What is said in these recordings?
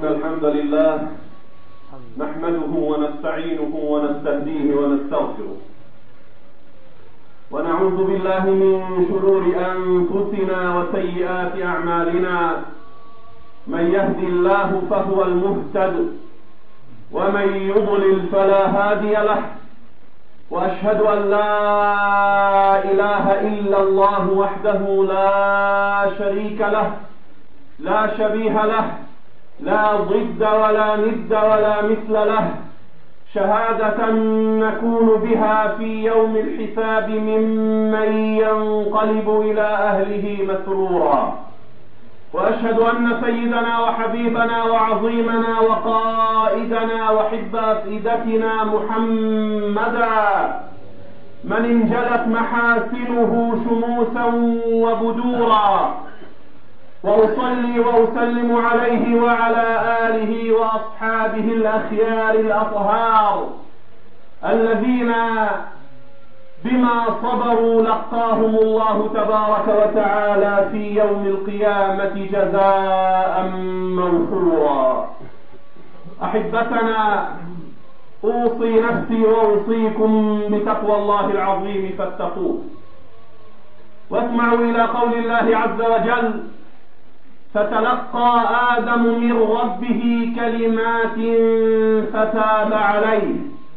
الحمد لله نحمده ونستعينه ونستهديه ونستغفره ونعوذ بالله من شرور أنفسنا وسيئات أعمالنا. من يهد الله فهو المهتد ومن يضلل فلا هادي له، وأشهد أن لا إله إلا الله وحده لا شريك له لا شبيه له، لا ضد ولا ند ولا مثل له، شهادة نكون بها في يوم الحساب ممن ينقلب إلى أهله مسرورا. وأشهد أن سيدنا وحبيبنا وعظيمنا وقائدنا وحب أفئدتنا محمدا من انجلت محاسنه شموسا وبدورا، وأصلي وأسلم عليه وعلى آله وأصحابه الأخيار الأطهار الذين بما صبروا لقاهم الله تبارك وتعالى في يوم القيامة جزاء موفورا. أحبتنا، أوصي نفسي وأوصيكم بتقوى الله العظيم فاتقوه، واسمعوا إلى قول الله عز وجل: فتلقى آدم من ربه كلمات فتاب عليه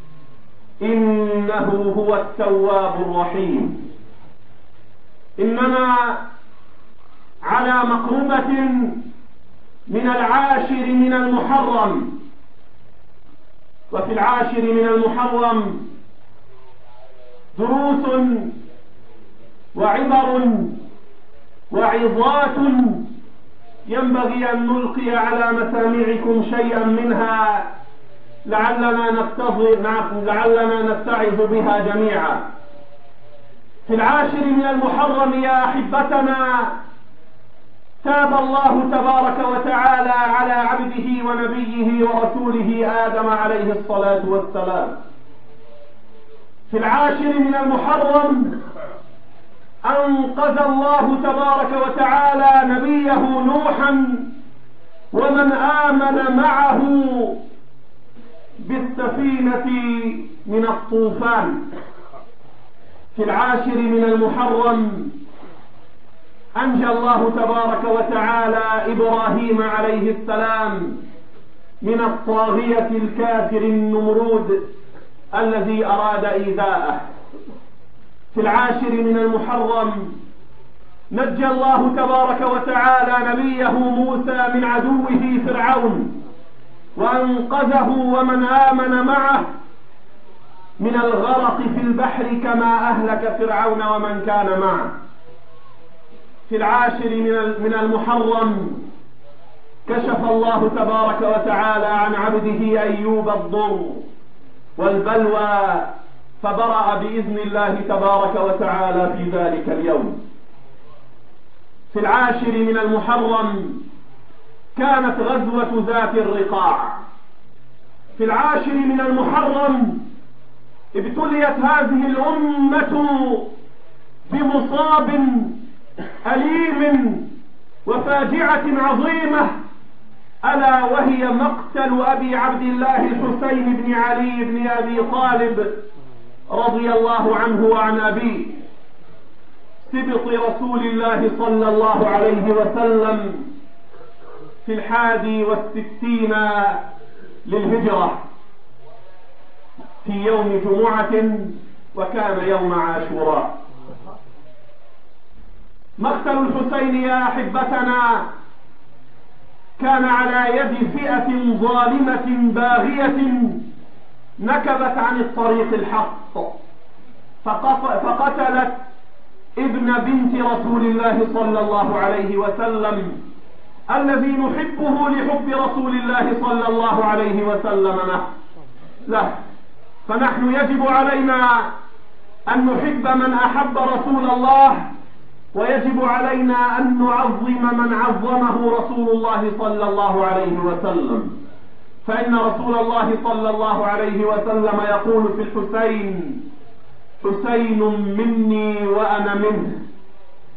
إنه هو التواب الرحيم. إننا على مقربة من العاشر من المحرم، وفي العاشر من المحرم دروس وعبر وعظات ينبغي أن نلقي على مسامعكم شيئا منها لعلنا نتعظ بها جميعا. في العاشر من المحرم يا أحبتنا تاب الله تبارك وتعالى على عبده ونبيه ورسوله آدم عليه الصلاة والسلام. في العاشر من المحرم أنقذ الله تبارك وتعالى نبيه نوحا ومن آمن معه بالسفينة من الطوفان. في العاشر من المحرم أنجى الله تبارك وتعالى إبراهيم عليه السلام من الطاغية الكافر النمرود الذي أراد إيذاءه. في العاشر من المحرم نجى الله تبارك وتعالى نبيه موسى من عدوه فرعون وأنقذه ومن آمن معه من الغرق في البحر كما أهلك فرعون ومن كان معه. في العاشر من المحرم كشف الله تبارك وتعالى عن عبده أيوب الضر والبلوى فبرأ بإذن الله تبارك وتعالى في ذلك اليوم. في العاشر من المحرم كانت غزوة ذات الرقاع. في العاشر من المحرم ابتليت هذه الأمة بمصاب أليم وفاجعة عظيمة، ألا وهي مقتل أبي عبد الله الحسين بن علي بن أبي طالب رضي الله عنه وعن أبيه سبط رسول الله صلى الله عليه وسلم في 61 للهجرة في يوم جمعة وكان يوم عاشوراء. مقتل الحسين يا أحبتنا كان على يد فئة ظالمة باغية نكبت عن الطريق الحق فقتلت ابن بنت رسول الله صلى الله عليه وسلم الذي نحبه لحب رسول الله صلى الله عليه وسلم له. فنحن يجب علينا أن نحب من أحب رسول الله، ويجب علينا أن نعظم من عظمه رسول الله صلى الله عليه وسلم. فإن رسول الله صلى الله عليه وسلم يقول في الحسين: حسين مني وأنا منه،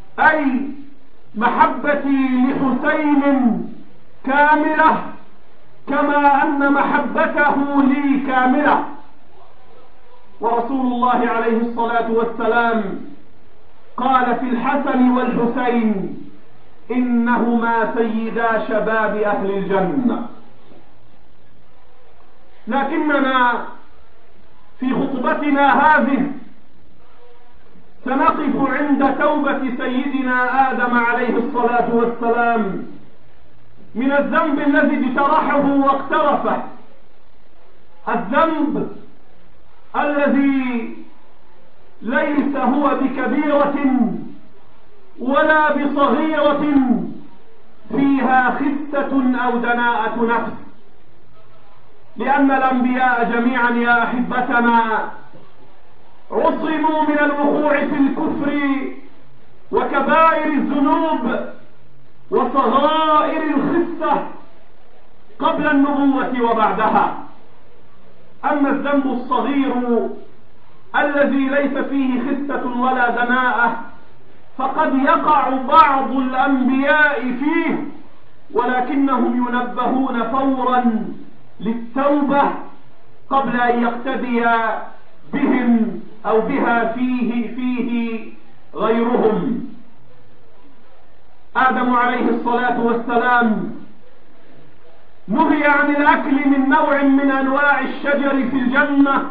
أي محبتي لحسين كاملة كما أن محبته لي كاملة. ورسول الله عليه الصلاة والسلام قال في الحسن والحسين: إنهما سيدا شباب أهل الجنة. لكننا في خطبتنا هذه سنقف عند توبة سيدنا آدم عليه الصلاة والسلام من الذنب الذي اجترحه واقترفه، الذنب الذي ليس هو بكبيرة ولا بصغيرة فيها خسة أو دناءة نفس، لأن الأنبياء جميعا يا أحبتنا عصموا من الوقوع في الكفر وكبائر الذنوب وصغائر الخسة قبل النبوة وبعدها. أما الذنب الصغير الذي ليس فيه خسة ولا دناءة فقد يقع بعض الأنبياء فيه، ولكنهم ينبهون فورا للتوبة قبل أن يقتدي بهم أو بها فيه غيرهم. آدم عليه الصلاة والسلام نهي عن الأكل من نوع من أنواع الشجر في الجنة،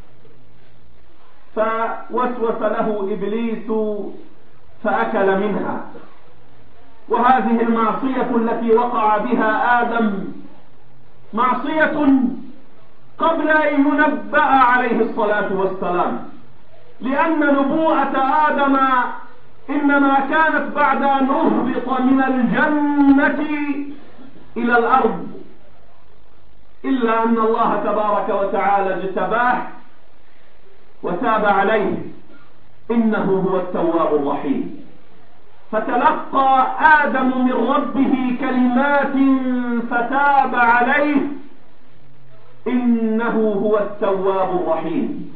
فوسوس له إبليس فأكل منها. وهذه المعصية التي وقع بها آدم معصية قبل أن ينبأ عليه الصلاة والسلام، لأن نبوءة آدم إنما كانت بعد أن أهبط من الجنة إلى الأرض، إلا أن الله تبارك وتعالى اجتباه وتاب عليه، إنه هو التواب الرحيم. فتلقى آدم من ربه كلمات فتاب عليه، إنه هو التواب الرحيم.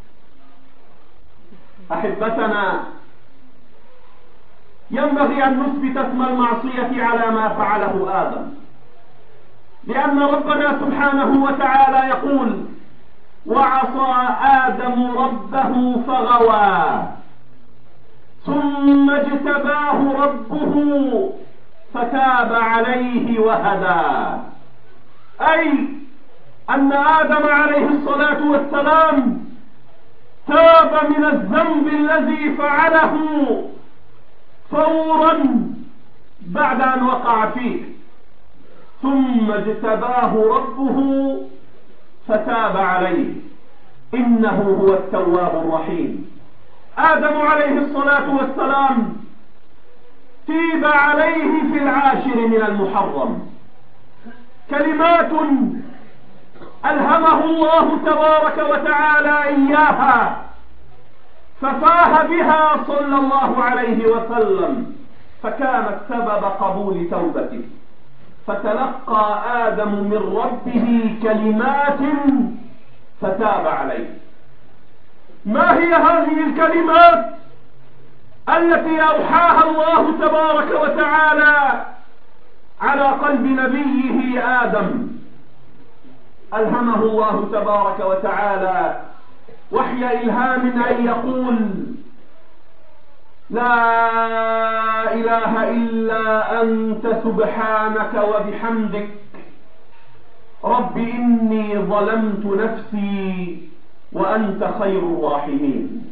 أحبتنا، ينبغي أن نثبت اسم المعصية على ما فعله آدم، لأن ربنا سبحانه وتعالى يقول: وعصى آدم ربه فغوى ثم اجتباه ربه فتاب عليه وهدى. أي أن آدم عليه الصلاة والسلام تاب من الذنب الذي فعله فورا بعد أن وقع فيه، ثم اجتباه ربه فتاب عليه، إنه هو التواب الرحيم. آدم عليه الصلاة والسلام تيب عليه في العاشر من المحرم كلمات ألهمه الله تبارك وتعالى إياها ففاه بها صلى الله عليه وسلم، فكانت سبب قبول توبته. فتلقى آدم من ربه كلمات فتاب عليه. ما هي هذه الكلمات التي أوحاها الله تبارك وتعالى على قلب نبيه آدم؟ ألهمه الله تبارك وتعالى وحي إلهام أن يقول: لا إله إلا أنت سبحانك وبحمدك رب إني ظلمت نفسي وأنت خير الراحمين.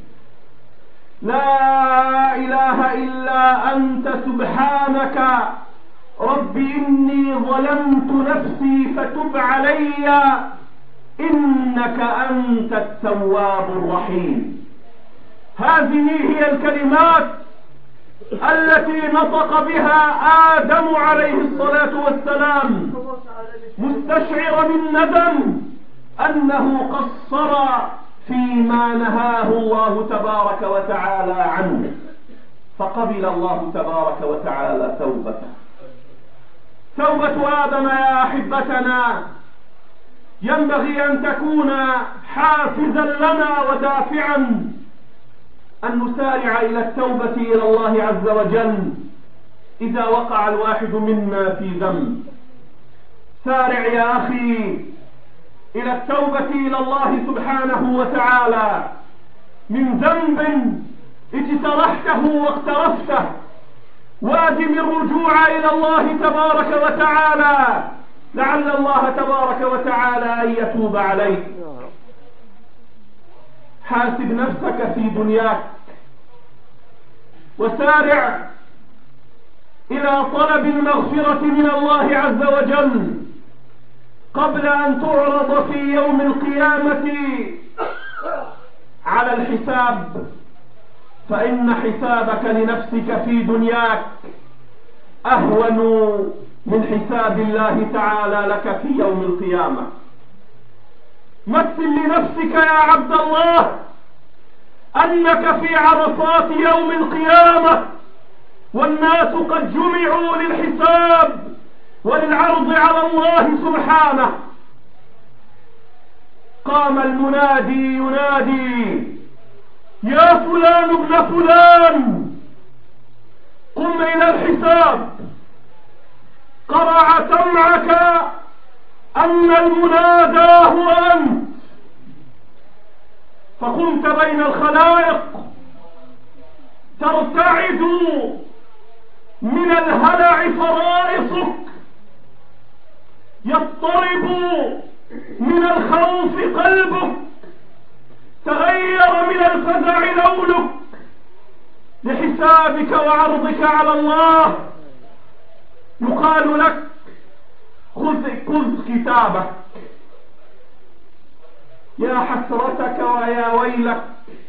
لا إله إلا أنت سبحانك رب إني ظلمت نفسي فتب علي إنك أنت التواب الرحيم. هذه هي الكلمات التي نطق بها آدم عليه الصلاة والسلام مستشعرا الندم أنه قصر فيما نهاه الله تبارك وتعالى عنه، فقبل الله تبارك وتعالى توبته. توبة آدم يا أحبتنا ينبغي أن تكون حافزا لنا ودافعا أن نسارع إلى التوبة إلى الله عز وجل إذا وقع الواحد منا في ذنب، سارع يا أخي إلى التوبة إلى الله سبحانه وتعالى من ذنب اجترحته واقترفته، وادم الرجوع إلى الله تبارك وتعالى لعل الله تبارك وتعالى أن يتوب عليك. حاسب نفسك في دنياك وسارع إلى طلب المغفرة من الله عز وجل قبل أن تعرض في يوم القيامة على الحساب، فإن حسابك لنفسك في دنياك أهون من حساب الله تعالى لك في يوم القيامة. مثل لنفسك يا عبد الله أنك في عرصات يوم القيامة والناس قد جمعوا للحساب وللعرض على الله سبحانه. قام المنادي ينادي: يا فلان ابن فلان قم إلى الحساب. قرع سمعك أن المنادى هو أنت، فقمت بين الخلائق ترتعد من الهلع فرائصك، يضطرب من الخوف قلبك، تغير من الفزع لونك لحسابك وعرضك على الله. يقال لك: خذ كتابك. يا حسرتك ويا ويلك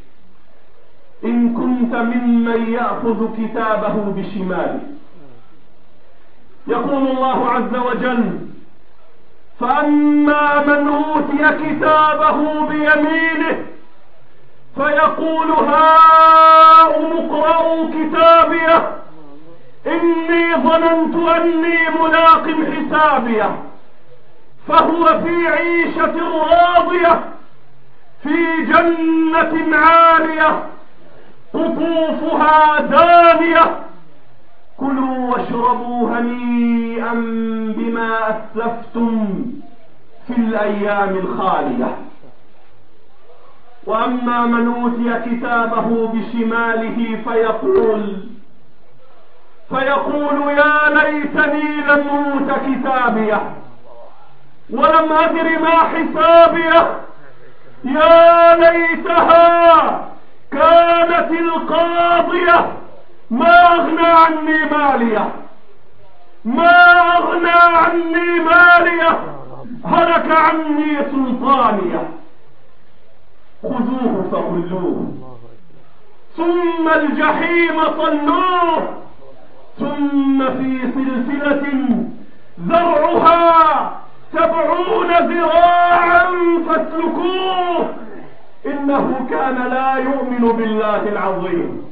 إن كنت ممن يأخذ كتابه بشماله. يقول الله عز وجل: فأما من أوتي كتابه بيمينه فيقول هاؤم اقرءوا كتابيه إني ظننت أني ملاق حسابيه فهو في عيشة راضية في جنة عالية قطوفها دانية كلوا واشربوا هنيئا بما أسلفتم في الأيام الخالية. وأما من أوتي كتابه بشماله فيقول يا ليتني لم أوت كتابيه ولم أدر ما حسابيه يا ليتها كانت القاضية ما أغنى عني ماليه هلك عني سلطانيه خذوه فغلوه ثم الجحيم صلوه ثم في سلسلة ذرعها 70 ذراعا فاسلكوه إنه كان لا يؤمن بالله العظيم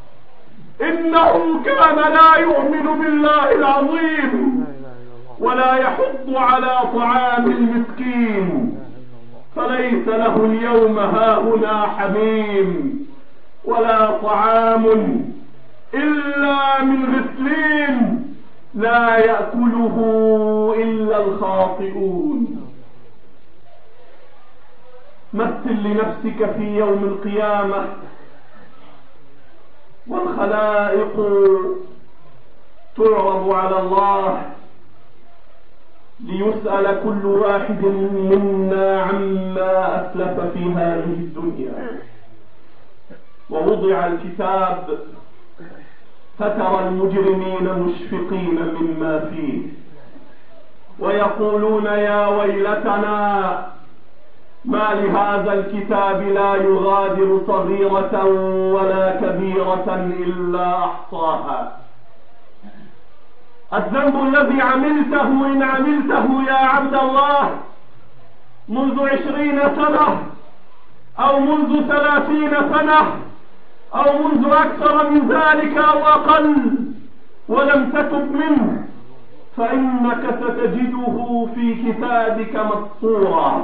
ولا يحض على طعام المسكين فليس له اليوم هاهنا حميم ولا طعام إلا من غسلين لا يأكله إلا الخاطئون. مثل لنفسك في يوم القيامة والخلائق تعرض على الله ليسأل كل واحد منا عما أسلف في هذه الدنيا. ووضع الكتاب فترى المجرمين مشفقين مما فيه ويقولون يا ويلتنا ما لهذا الكتاب لا يغادر صغيرة ولا كبيرة إلا أحصاها. الذنب الذي عملته إن عملته يا عبد الله منذ 20 سنة أو منذ 30 سنة أو منذ أكثر من ذلك أو أقل ولم تتب منه فإنك ستجده في كتابك مسطورا.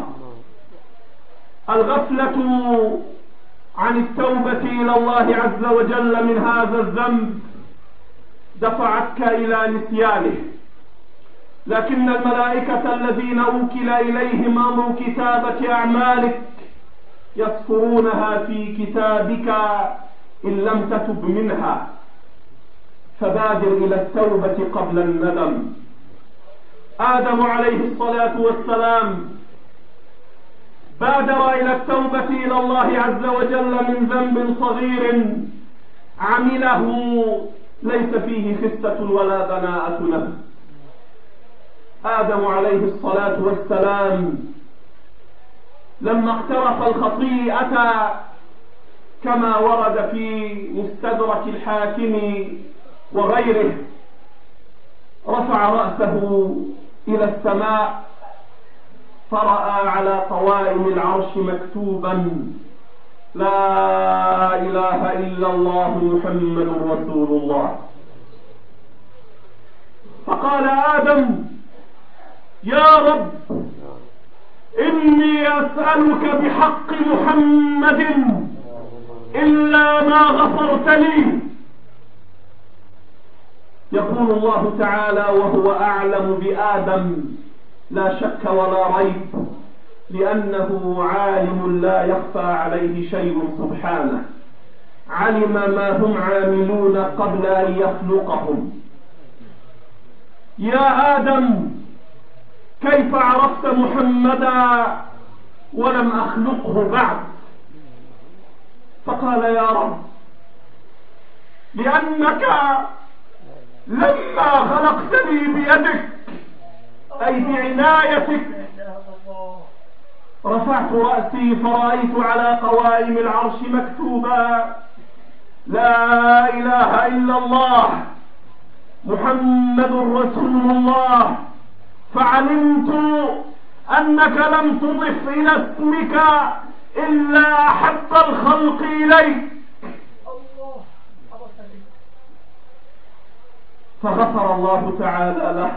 الغفلة عن التوبة إلى الله عز وجل من هذا الذنب دفعتك إلى نسيانه لكن الملائكة الذين أوكل إليهم أمر كتابة أعمالك يسطرونها في كتابك إن لم تتب منها، فبادر إلى التوبة قبل الندم. آدم عليه الصلاة والسلام بادر إلى التوبة إلى الله عز وجل من ذنب صغير عمله ليس فيه خسة ولا دناءة له. آدم عليه الصلاة والسلام لما اقترف الخطيئة كما ورد في مستدرك الحاكم وغيره رفع رأسه إلى السماء فرأى على قوائم العرش مكتوبا: لا إله إلا الله محمد رسول الله. فقال آدم: يا رب إني أسألك بحق محمد إلا ما غفرت لي. يقول الله تعالى وهو أعلم بآدم لا شك ولا ريب، لأنه عالم لا يخفى عليه شيء سبحانه، علم ما هم عاملون قبل أن يخلقهم. يا آدم كيف عرفت محمدا ولم أخلقه بعد؟ فقال: يا رب لأنك لما خلقتني بيدك أي بعنايتك رفعت رأسي فرأيت على قوائم العرش مكتوبا: لا إله إلا الله محمد رسول الله، فعلمت أنك لم تضف إلى اسمك إلا أحب الخلق إليك. فغفر الله تعالى له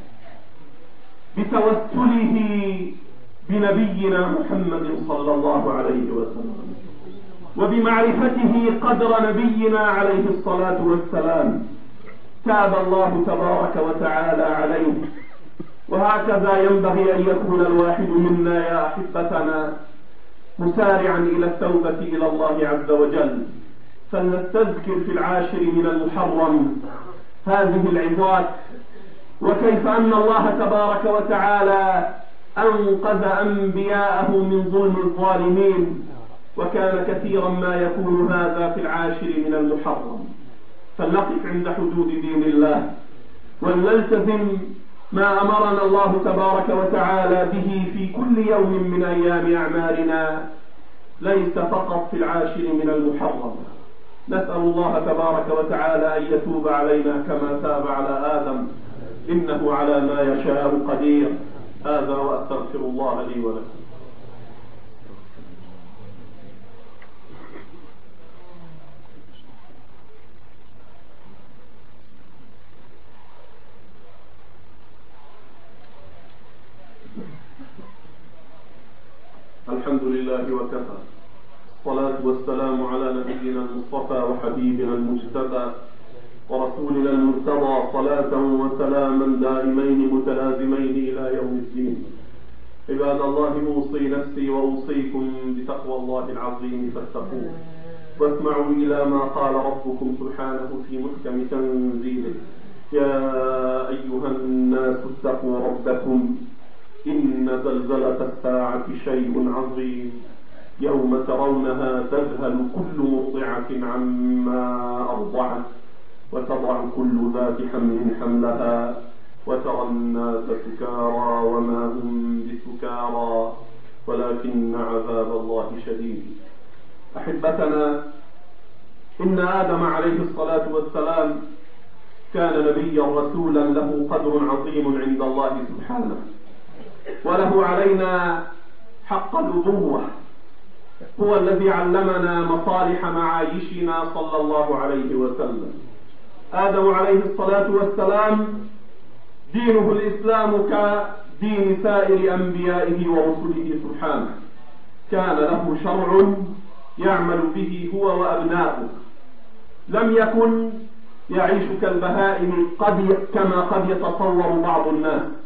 بتوسله بنبينا محمد صلى الله عليه وسلم وبمعرفته قدر نبينا عليه الصلاة والسلام. تاب الله تبارك وتعالى عليه. وهكذا ينبغي أن يكون الواحد منا يا أحبتنا مسارعا إلى التوبة إلى الله عز وجل. فلنستذكر في العاشر من المحرم هذه العظات، وكيف أن الله تبارك وتعالى أنقذ أنبياءه من ظلم الظالمين، وكان كثيرا ما يكون هذا في العاشر من المحرم. فلنقف عند حدود دين الله ولنلتزم ما أمرنا الله تبارك وتعالى به في كل يوم من أيام أعمالنا، ليس فقط في العاشر من المحرم. نسأل الله تبارك وتعالى أن يتوب علينا كما تاب على آدم، إنه على ما يشاء قدير. هذا وأستغفر الله لي ولكم. الحمد لله وكفى، الصلاة والسلام على نبينا المصطفى وحبيبنا المجتبى ورسولنا المرتضى، صلاة وسلاما دائمين متلازمين إلى يوم الدين. عباد الله، أوصي نفسي وأوصيكم بتقوى الله العظيم فاتقوه، واسمعوا إلى ما قال ربكم سبحانه في محكم تنزيله: يا أيها الناس اتقوا ربكم إن زلزلة الساعة شيء عظيم، يوم ترونها تذهل كل مرضعة عما أرضعت وتضع كل ذات حمل حملها وترى الناس سكارى وما هم بسكارى ولكن عذاب الله شديد. أحبتنا، إن آدم عليه الصلاة والسلام كان نبيا رسولا له قدر عظيم عند الله سبحانه، وله علينا حق الأبوة. هو الذي علمنا مصالح معايشنا صلى الله عليه وسلم. آدم عليه الصلاة والسلام دينه الإسلام كدين سائر أنبيائه ورسله سبحانه، كان له شرع يعمل به هو وأبناؤه، لم يكن يعيش كالبهائم كما قد يتصور بعض الناس،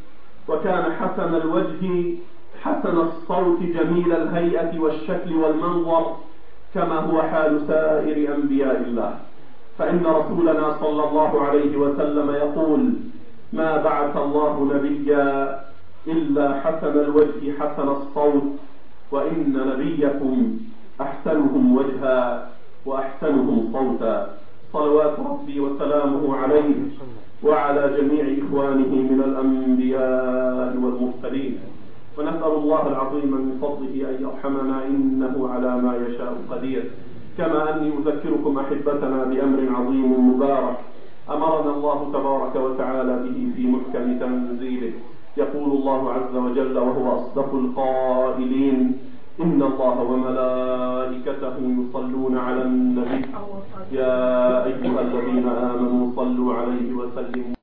وكان حسن الوجه حسن الصوت جميل الهيئة والشكل والمنظر، كما هو حال سائر أنبياء الله. فإن رسولنا صلى الله عليه وسلم يقول: ما بعث الله نبيا إلا حسن الوجه حسن الصوت، وإن نبيكم أحسنهم وجها وأحسنهم صوتا. صلوات ربي وسلامه عليه وعلى جميع إخوانه من الأنبياء والمرسلين. ونسأل الله العظيم من فضله أن يرحمنا، إنه على ما يشاء قدير. كما أني أذكركم أحبتنا بأمر عظيم مبارك أمرنا الله تبارك وتعالى به في محكم تنزيله. يقول الله عز وجل وهو أصدق القائلين: إن الله وملائكته يصلون على النبي يا أيها الذين آمنوا صلوا عليه وسلموا